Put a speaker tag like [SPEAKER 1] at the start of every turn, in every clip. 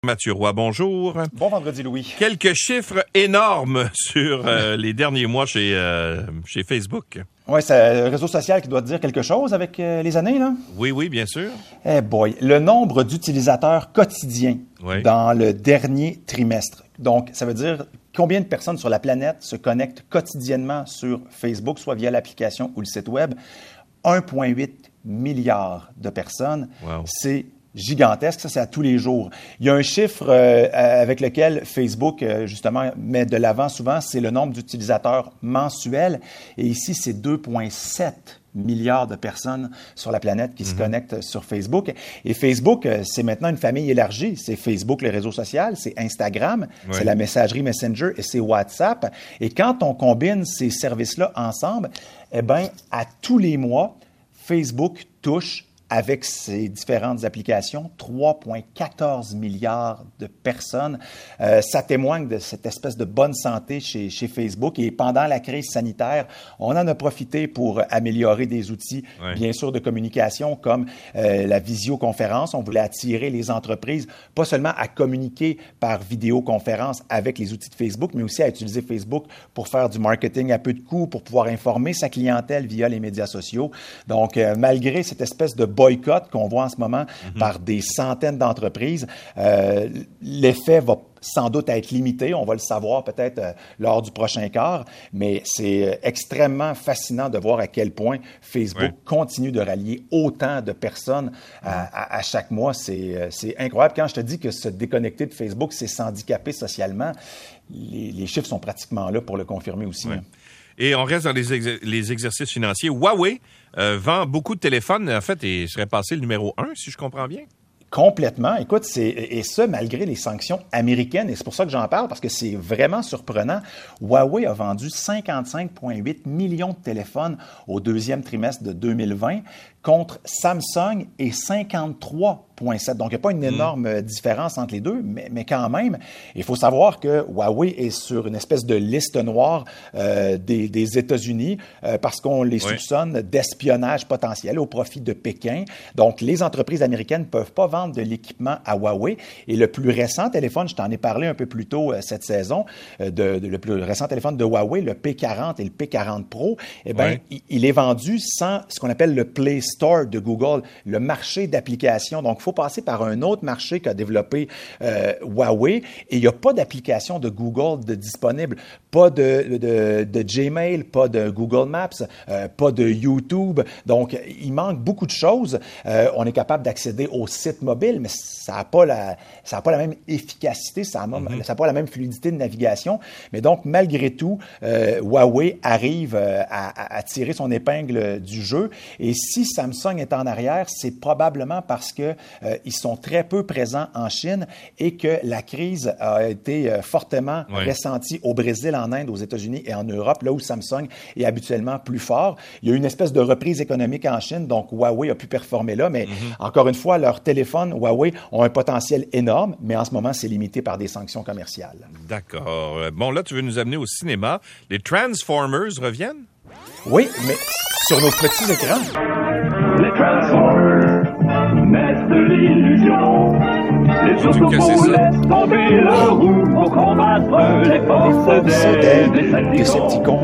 [SPEAKER 1] Mathieu Roy, bonjour.
[SPEAKER 2] Bon vendredi, Louis.
[SPEAKER 1] Quelques chiffres énormes sur les derniers mois chez Facebook.
[SPEAKER 2] Oui, c'est un réseau social qui doit dire quelque chose avec les années, là?
[SPEAKER 1] Oui, bien sûr.
[SPEAKER 2] Eh boy, le nombre d'utilisateurs quotidiens dans le dernier trimestre. Donc, ça veut dire combien de personnes sur la planète se connectent quotidiennement sur Facebook, soit via l'application ou le site web. 1,8 milliard de personnes.
[SPEAKER 1] Wow.
[SPEAKER 2] C'est gigantesque, ça c'est à tous les jours. Il y a un chiffre avec lequel Facebook, justement, met de l'avant souvent, c'est le nombre d'utilisateurs mensuels. Et ici, c'est 2,7 milliards de personnes sur la planète qui se connectent sur Facebook. Et Facebook, c'est maintenant une famille élargie. C'est Facebook, le réseau social, c'est Instagram, c'est la messagerie Messenger et c'est WhatsApp. Et quand on combine ces services-là ensemble, eh bien, à tous les mois, Facebook touche avec ces différentes applications, 3,14 milliards de personnes. Ça témoigne de cette espèce de bonne santé chez Facebook. Et pendant la crise sanitaire, on en a profité pour améliorer des outils, bien sûr, de communication comme la visioconférence. On voulait attirer les entreprises, pas seulement à communiquer par vidéoconférence avec les outils de Facebook, mais aussi à utiliser Facebook pour faire du marketing à peu de coûts, pour pouvoir informer sa clientèle via les médias sociaux. Donc, malgré cette espèce de boycott qu'on voit en ce moment par des centaines d'entreprises, l'effet va sans doute être limité. On va le savoir peut-être lors du prochain quart, mais c'est extrêmement fascinant de voir à quel point Facebook continue de rallier autant de personnes à chaque mois. C'est incroyable. Quand je te dis que se déconnecter de Facebook, c'est s'handicaper socialement, les chiffres sont pratiquement là pour le confirmer aussi.
[SPEAKER 1] Et on reste dans les exercices financiers. Huawei vend beaucoup de téléphones, en fait, et serait passé le numéro 1, si je comprends bien.
[SPEAKER 2] Complètement. Écoute, et ça, malgré les sanctions américaines, et c'est pour ça que j'en parle, parce que c'est vraiment surprenant. Huawei a vendu 55,8 millions de téléphones au deuxième trimestre de 2020 contre Samsung et 53,7. Donc, il n'y a pas une énorme différence entre les deux, mais quand même, il faut savoir que Huawei est sur une espèce de liste noire des États-Unis parce qu'on les soupçonne d'espionnage potentiel au profit de Pékin. Donc, les entreprises américaines ne peuvent pas vendre de l'équipement à Huawei. Et le plus récent téléphone, je t'en ai parlé un peu plus tôt cette saison, le plus récent téléphone de Huawei, le P40 et le P40 Pro, eh bien, il est vendu sans ce qu'on appelle le Play Store de Google, le marché d'applications. Donc, il faut passer par un autre marché qu'a développé Huawei et il n'y a pas d'application de Google disponible, pas de Gmail, pas de Google Maps, pas de YouTube. Donc, il manque beaucoup de choses. On est capable d'accéder au site mobile, mais ça n'a pas la même efficacité, ça n'a pas la même fluidité de navigation. Mais donc, malgré tout, Huawei arrive à tirer son épingle du jeu. Et si Samsung est en arrière, c'est probablement parce que ils sont très peu présents en Chine et que la crise a été fortement ressentie au Brésil, en Inde, aux États-Unis et en Europe, là où Samsung est habituellement plus fort. Il y a eu une espèce de reprise économique en Chine, donc Huawei a pu performer là, mais encore une fois, leurs téléphones Huawei ont un potentiel énorme, mais en ce moment, c'est limité par des sanctions commerciales.
[SPEAKER 1] D'accord. Bon, là, tu veux nous amener au cinéma. Les Transformers reviennent?
[SPEAKER 2] Oui, mais sur nos petits écrans.
[SPEAKER 3] Les Transformers naissent de l'illusion. Les Autobots laissent tomber leur roue pour combattre les forces des Decepticons.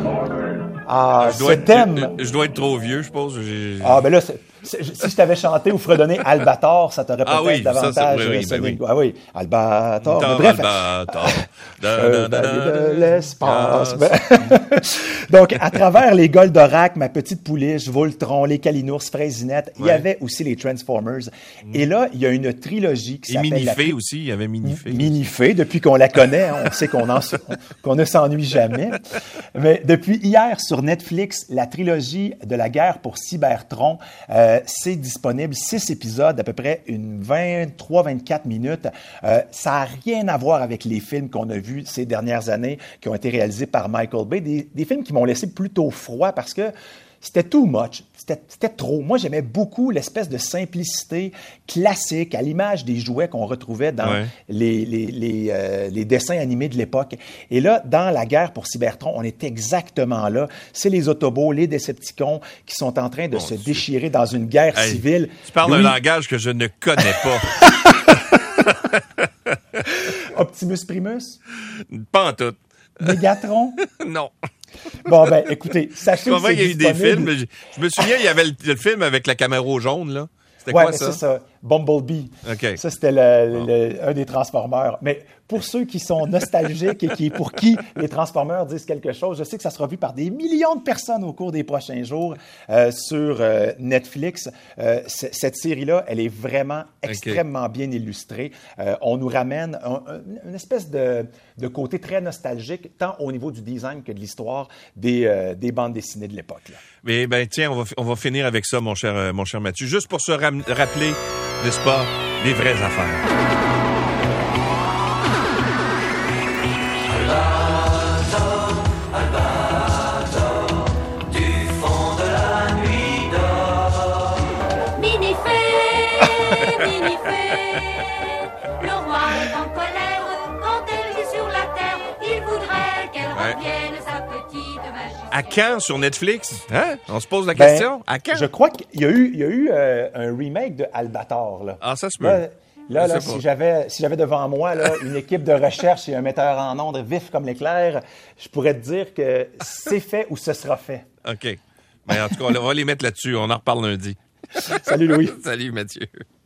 [SPEAKER 2] Ce thème...
[SPEAKER 1] Je dois être trop vieux, je pense.
[SPEAKER 2] Ben là, si je t'avais chanté ou fredonné Albator, ça t'aurait peut-être davantage sonné. Ah oui, Albator. Bref,
[SPEAKER 1] Albator.
[SPEAKER 2] de l'espace. Donc, à travers les Goldorak, Ma Petite Pouliche, Voltron, les Kalinours, Fraisinette, il y avait aussi les Transformers. Et là, il y a une trilogie qui s'appelle...
[SPEAKER 1] Minifée aussi, il y avait Minifée.
[SPEAKER 2] Minifée, depuis qu'on la connaît, on sait qu'on ne s'ennuie jamais. Mais depuis hier, sur Netflix, la trilogie de la guerre pour Cybertron, c'est disponible, 6 épisodes, à peu près une 23-24 minutes. Ça n'a rien à voir avec les films qu'on a vus ces dernières années, qui ont été réalisés par Michael Bay. Des films qui m'ont laissé plutôt froid parce que c'était too much, c'était trop. Moi, j'aimais beaucoup l'espèce de simplicité classique, à l'image des jouets qu'on retrouvait dans les dessins animés de l'époque. Et là, dans la guerre pour Cybertron, on est exactement là. C'est les Autobots, les Decepticons qui sont en train de se déchirer dans une guerre civile.
[SPEAKER 1] Tu parles un langage que je ne connais pas.
[SPEAKER 2] Optimus Primus?
[SPEAKER 1] Pas en tout.
[SPEAKER 2] Megatron?
[SPEAKER 1] Non.
[SPEAKER 2] Bon, ben, écoutez, sachez
[SPEAKER 1] Je
[SPEAKER 2] que c'est
[SPEAKER 1] qu'il y a eu des
[SPEAKER 2] disponible.
[SPEAKER 1] films. Je me souviens, il y avait le film avec la caméra jaune, là. C'était
[SPEAKER 2] Ouais,
[SPEAKER 1] quoi
[SPEAKER 2] mais
[SPEAKER 1] ça?
[SPEAKER 2] c'est ça. Bumblebee.
[SPEAKER 1] OK.
[SPEAKER 2] Ça, c'était un des Transformers. Mais pour ceux qui sont nostalgiques et pour qui les Transformers disent quelque chose, je sais que ça sera vu par des millions de personnes au cours des prochains jours sur Netflix. Cette série-là, elle est vraiment extrêmement bien illustrée. On nous ramène une espèce de côté très nostalgique, tant au niveau du design que de l'histoire des bandes dessinées de l'époque. Là.
[SPEAKER 1] Mais ben tiens, on va finir avec ça, mon cher Mathieu, juste pour se rappeler, n'est-ce pas, des vraies affaires. À quand sur Netflix? Hein? On se pose la question. À quand?
[SPEAKER 2] Je crois qu'il y a eu un remake de Albator. Là.
[SPEAKER 1] Ah, ça se peut.
[SPEAKER 2] Là, si j'avais devant moi là, une équipe de recherche et un metteur en ondes vif comme l'éclair, je pourrais te dire que c'est fait ou ce sera fait.
[SPEAKER 1] OK. Mais en tout cas, on va les mettre là-dessus. On en reparle lundi.
[SPEAKER 2] Salut Louis.
[SPEAKER 1] Salut Mathieu.